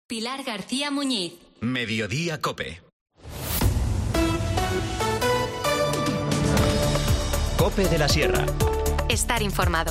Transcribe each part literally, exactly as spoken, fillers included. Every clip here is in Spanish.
Pilar García Muñiz. Mediodía COPE. COPE de la Sierra. Estar informado.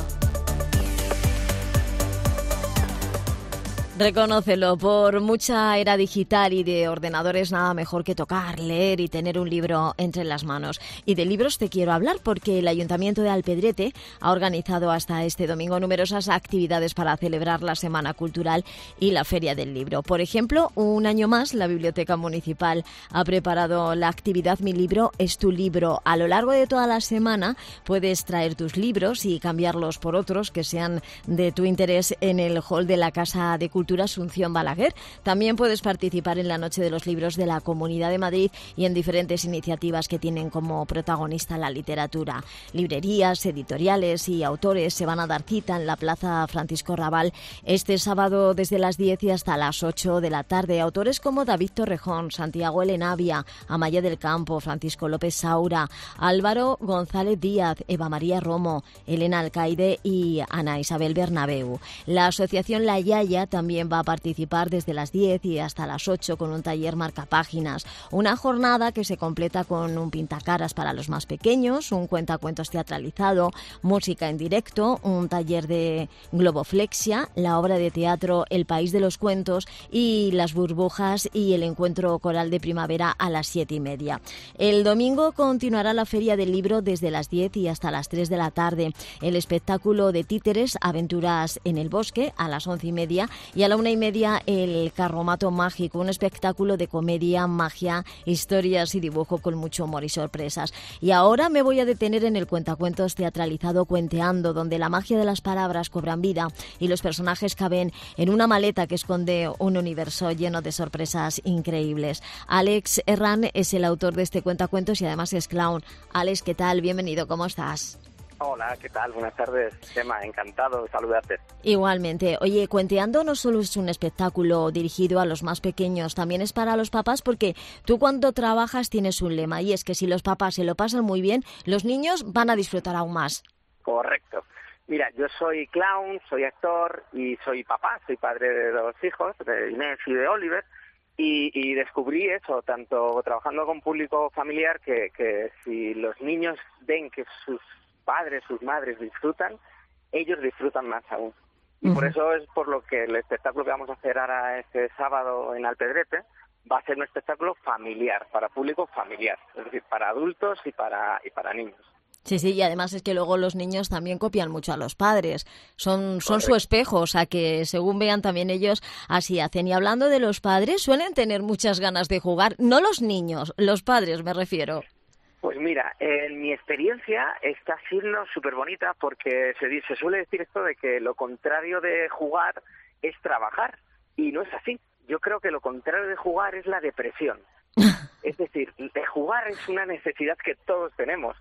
Reconócelo, por mucha era digital y de ordenadores, nada mejor que tocar, leer y tener un libro entre las manos. Y de libros te quiero hablar porque el Ayuntamiento de Alpedrete ha organizado hasta este domingo numerosas actividades para celebrar la Semana Cultural y la Feria del Libro. Por ejemplo, un año más la Biblioteca Municipal ha preparado la actividad Mi Libro es tu libro. A lo largo de toda la semana puedes traer tus libros y cambiarlos por otros que sean de tu interés en el hall de la Casa de Cultura Asunción Balaguer. También puedes participar en la Noche de los Libros de la Comunidad de Madrid y en diferentes iniciativas que tienen como protagonista la literatura. Librerías, editoriales y autores se van a dar cita en la Plaza Francisco Rabal este sábado desde las diez y hasta las ocho de la tarde. Autores como David Torrejón, Santiago Elenavia, Amaya del Campo, Francisco López Saura, Álvaro González Díaz, Eva María Romo, Elena Alcaide y Ana Isabel Bernabeu. La asociación La Yaya también va a participar desde las diez y hasta las ocho con un taller marcapáginas. Una jornada que se completa con un pintacaras para los más pequeños, un cuentacuentos teatralizado, música en directo, un taller de globoflexia, la obra de teatro El País de los Cuentos y Las Burbujas y el encuentro coral de primavera a las siete y media. El domingo continuará la Feria del Libro desde las diez y hasta las tres de la tarde. El espectáculo de títeres Aventuras en el Bosque a las once y media y a la una y media el Carromato Mágico, un espectáculo de comedia, magia, historias y dibujo con mucho humor y sorpresas. Y ahora me voy a detener en el cuentacuentos teatralizado Cuenteando, donde la magia de las palabras cobran vida y los personajes caben en una maleta que esconde un universo lleno de sorpresas increíbles. Alex Herrán es el autor de este cuentacuentos y además es clown. Alex, ¿qué tal? Bienvenido, ¿cómo estás? Hola, ¿qué tal? Buenas tardes, Gemma, encantado de saludarte. Igualmente. Oye, Cuenteando no solo es un espectáculo dirigido a los más pequeños, también es para los papás porque tú cuando trabajas tienes un lema y es que si los papás se lo pasan muy bien, los niños van a disfrutar aún más. Correcto. Mira, yo soy clown, soy actor y soy papá, soy padre de dos hijos, de Inés y de Oliver, y, y descubrí eso, tanto trabajando con público familiar, que, que si los niños ven que sus padres, sus madres disfrutan, ellos disfrutan más aún. Y uh-huh. por eso es por lo que el espectáculo que vamos a hacer ahora este sábado en Alpedrete va a ser un espectáculo familiar, para público familiar, es decir, para adultos y para y para niños. Sí, sí, y además es que luego los niños también copian mucho a los padres, son, son su espejo, o sea que según vean también ellos así hacen. Y hablando de los padres, suelen tener muchas ganas de jugar, no los niños, los padres me refiero. Pues mira, en mi experiencia está siendo súper bonita porque se, dice, se suele decir esto de que lo contrario de jugar es trabajar, y no es así. Yo creo que lo contrario de jugar es la depresión. Es decir, de jugar es una necesidad que todos tenemos.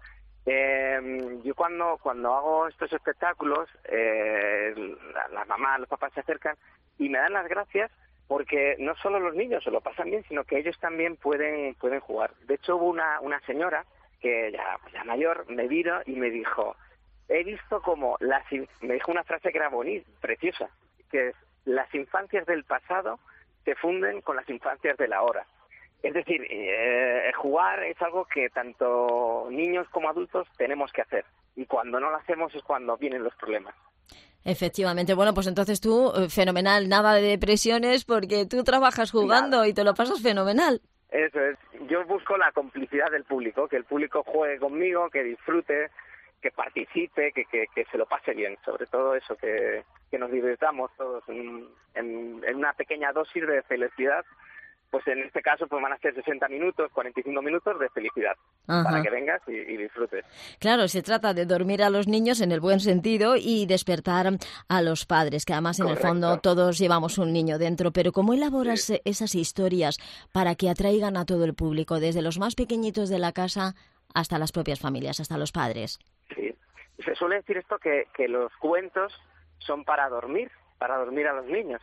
Eh, yo cuando cuando hago estos espectáculos, eh, las la mamás, los papás se acercan y me dan las gracias porque no solo los niños se lo pasan bien, sino que ellos también pueden pueden jugar. De hecho, hubo una, una señora que ya, ya mayor me vino y me dijo, he visto como las, me dijo una frase que era bonita, preciosa, que es, las infancias del pasado se funden con las infancias del ahora. Es decir, eh, jugar es algo que tanto niños como adultos tenemos que hacer, y cuando no lo hacemos es cuando vienen los problemas. Efectivamente. Bueno, pues entonces tú, fenomenal, nada de depresiones porque tú trabajas jugando nada. Y te lo pasas fenomenal. Eso es. Yo busco la complicidad del público, que el público juegue conmigo, que disfrute, que participe, que, que, que se lo pase bien. Sobre todo eso, que, que nos divirtamos todos en, en, en una pequeña dosis de felicidad. Pues en este caso pues van a ser sesenta minutos, cuarenta y cinco minutos de felicidad. Ajá. Para que vengas y, y disfrutes. Claro, se trata de dormir a los niños en el buen sentido y despertar a los padres, que además en Correcto. El fondo todos llevamos un niño dentro. Pero ¿cómo elaboras sí. esas historias para que atraigan a todo el público, desde los más pequeñitos de la casa hasta las propias familias, hasta los padres? Sí, se suele decir esto que, que los cuentos son para dormir, para dormir a los niños.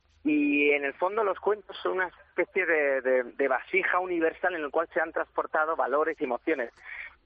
Y en el fondo los cuentos son una especie de, de, de vasija universal en el cual se han transportado valores y emociones.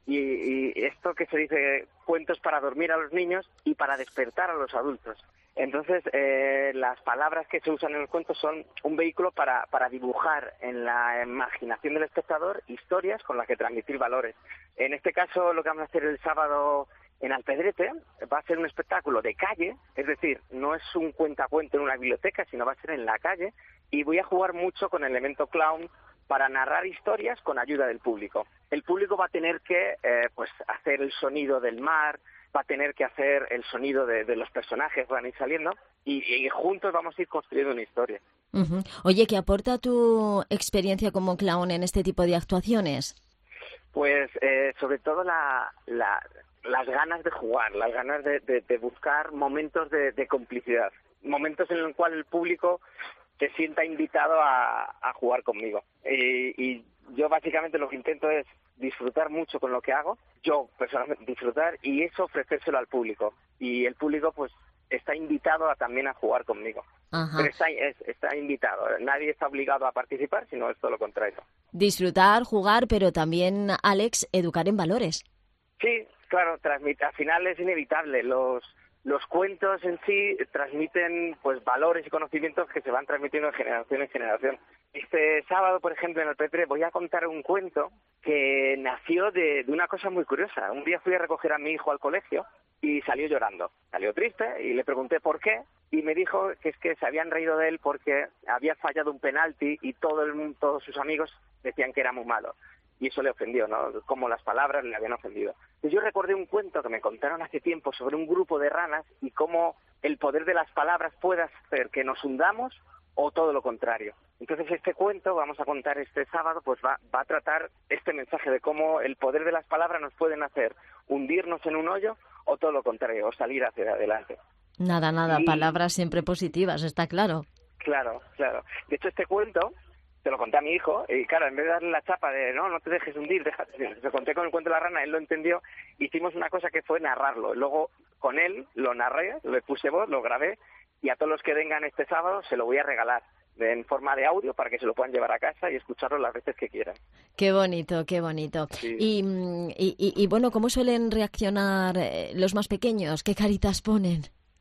Y, y esto que se dice, cuentos para dormir a los niños y para despertar a los adultos. Entonces, eh, las palabras que se usan en los cuentos son un vehículo para, para dibujar en la imaginación del espectador historias con las que transmitir valores. En este caso, lo que vamos a hacer el sábado en Alpedrete va a ser un espectáculo de calle, es decir, no es un cuentacuento en una biblioteca, sino va a ser en la calle, y voy a jugar mucho con el elemento clown para narrar historias con ayuda del público. El público va a tener que eh, pues hacer el sonido del mar, va a tener que hacer el sonido de, de los personajes que van a ir saliendo, y, y juntos vamos a ir construyendo una historia. Uh-huh. Oye, ¿qué aporta tu experiencia como clown en este tipo de actuaciones? Pues eh, sobre todo la, la, las ganas de jugar, las ganas de, de, de buscar momentos de, de complicidad, momentos en los cuales el público se sienta invitado a, a jugar conmigo. Y, y yo básicamente lo que intento es disfrutar mucho con lo que hago, yo personalmente disfrutar, y eso ofrecérselo al público. Y el público pues está invitado a, también a jugar conmigo. Ajá. Pero está, es, está invitado, nadie está obligado a participar, sino es todo lo contrario. Disfrutar, jugar, pero también, Alex, educar en valores. Sí, claro, transmite, al final es inevitable. Los los cuentos en sí transmiten pues valores y conocimientos que se van transmitiendo de generación en generación. Este sábado, por ejemplo, en el Petre voy a contar un cuento que nació de, de una cosa muy curiosa. Un día fui a recoger a mi hijo al colegio y salió llorando. Salió triste y le pregunté por qué, y me dijo que es que se habían reído de él porque había fallado un penalti y todo el, todos sus amigos decían que era muy malo. Y eso le ofendió, ¿no? Como las palabras le habían ofendido. Y yo recordé un cuento que me contaron hace tiempo sobre un grupo de ranas y cómo el poder de las palabras puede hacer que nos hundamos o todo lo contrario. Entonces este cuento, vamos a contar este sábado, pues va, va a tratar este mensaje de cómo el poder de las palabras nos pueden hacer hundirnos en un hoyo o todo lo contrario, o salir hacia adelante. Nada, nada, y... palabras siempre positivas, está claro. Claro, claro. De hecho, este cuento se lo conté a mi hijo, y claro, en vez de darle la chapa de no, no te dejes hundir, déjate, se conté con el cuento de la rana, él lo entendió, hicimos una cosa que fue narrarlo. Luego con él lo narré, le puse voz, lo grabé, y a todos los que vengan este sábado se lo voy a regalar en forma de audio para que se lo puedan llevar a casa y escucharlo las veces que quieran. Qué bonito, qué bonito. Sí. Y, y, y, y bueno, ¿cómo suelen reaccionar los más pequeños? ¿Qué caritas ponen?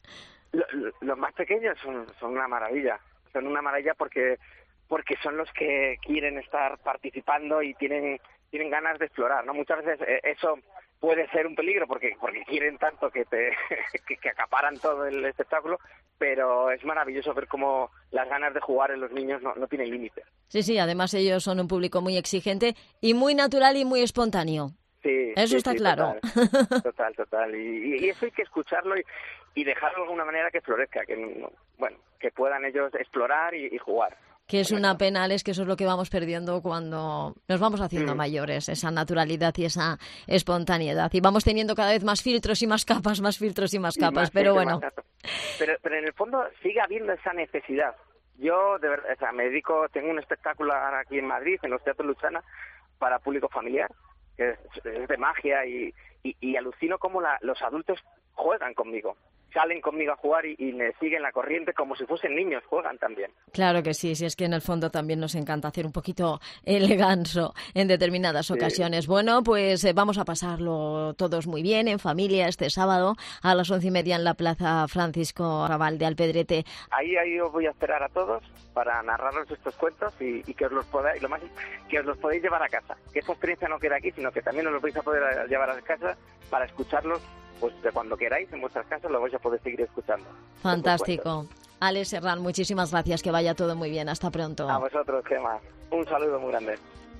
Lo, lo, los más pequeños son, son una maravilla, son una maravilla porque porque son los que quieren estar participando y tienen tienen ganas de explorar, ¿no? Muchas veces eh, eso puede ser un peligro porque porque quieren tanto que te que, que acaparan todo el espectáculo, pero es maravilloso ver cómo las ganas de jugar en los niños no, no tienen límite. Sí, sí, además ellos son un público muy exigente y muy natural y muy espontáneo. Sí, eso sí, está sí, claro. Total, total. total. Y, y eso hay que escucharlo y, y dejarlo de alguna manera que florezca, que bueno, que puedan ellos explorar y, y jugar. Que es una pena, Alex, que eso es lo que vamos perdiendo cuando nos vamos haciendo mm. mayores, esa naturalidad y esa espontaneidad. Y vamos teniendo cada vez más filtros y más capas, más filtros y más capas, más pero bueno. Pero, pero en el fondo sigue habiendo esa necesidad. Yo, de verdad, o sea, me dedico, tengo un espectáculo ahora aquí en Madrid, en los Teatros Luchana, para público familiar, que es, es de magia, y, y, y alucino cómo la, los adultos juegan conmigo. Salen conmigo a jugar y, y me siguen la corriente como si fuesen niños, juegan también. Claro que sí, si es que en el fondo también nos encanta hacer un poquito el ganso en determinadas sí. ocasiones. Bueno, pues eh, vamos a pasarlo todos muy bien en familia este sábado a las once y media en la Plaza Francisco Arrabal de Alpedrete. Ahí, ahí os voy a esperar a todos para narraros estos cuentos y, y que os los podáis, lo más que os los podéis llevar a casa. Que esta experiencia no queda aquí, sino que también os los vais a poder llevar a casa para escucharlos. Pues de cuando queráis en vuestras casas lo vais a poder seguir escuchando. Fantástico. Alex Serrán, muchísimas gracias, que vaya todo muy bien. Hasta pronto. A vosotros, Gemma. Un saludo muy grande.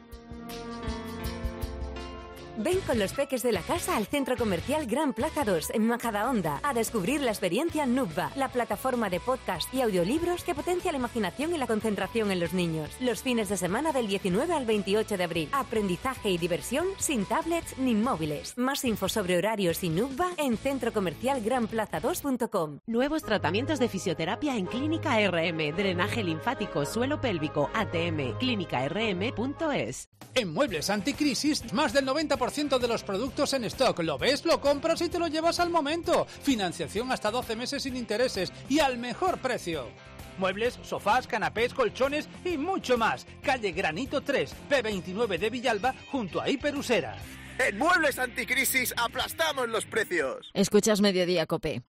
Ven con los peques de la casa al Centro Comercial Gran Plaza dos en Majadahonda a descubrir la experiencia Nubba, la plataforma de podcast y audiolibros que potencia la imaginación y la concentración en los niños. Los fines de semana del diecinueve al veintiocho de abril. Aprendizaje y diversión sin tablets ni móviles. Más info sobre horarios y Nubba en centro comercial gran plaza dos punto com. Nuevos tratamientos de fisioterapia en Clínica R M, drenaje linfático, suelo pélvico, A T M, clínica r m punto es. En Muebles Anticrisis, más del noventa por ciento de los productos en stock. Lo ves, lo compras y te lo llevas al momento. Financiación hasta doce meses sin intereses y al mejor precio. Muebles, sofás, canapés, colchones y mucho más. Calle Granito tres, P veintinueve de Villalba, junto a Hiperusera. En Muebles Anticrisis aplastamos los precios. Escuchas Mediodía, COPE.